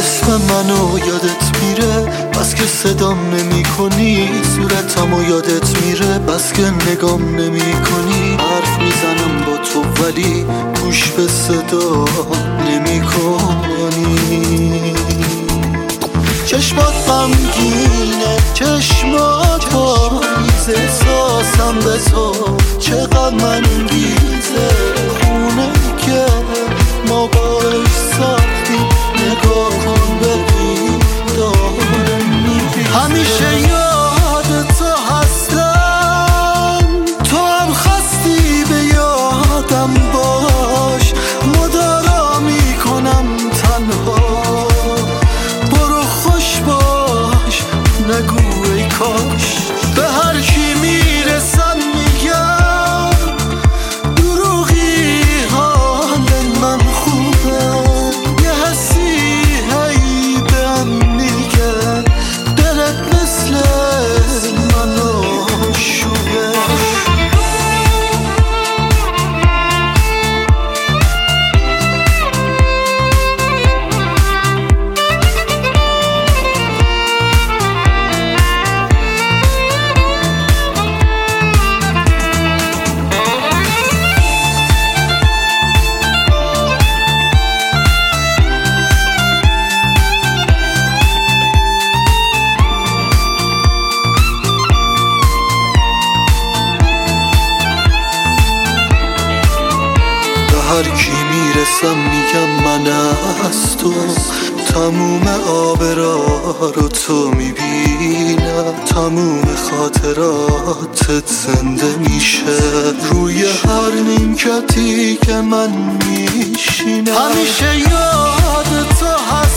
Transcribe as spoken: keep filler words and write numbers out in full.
اسم منو یادت میره بس که صدام نمی کنی، صورتمو یادت میره بس که نگام نمی کنی. حرف میزنم با تو ولی گوش به صدا نمی کنی. چشمات غمگینه، چشمات پاییز، احساسم به تو چقدر منگیزه. خونه که ما باش ساختیم نگاه کن ببین داره می‌ریزه. همیشه یاد تو هستم، تو هم خواستی به یادم باش. مدارا میکنم تنها، برو خوش باش نگو ای کاش. به هر کی میرسم میگم دروغی حال من خوبه. یه حسی هی بهم میگه دلت مثل منو شوه. هر کی میرسم میگم من از تو، تموم آبرا رو تو میبینم. تموم خاطراتت زنده میشه روی هر نیمکتی که من میشینم. همیشه یاد تو هست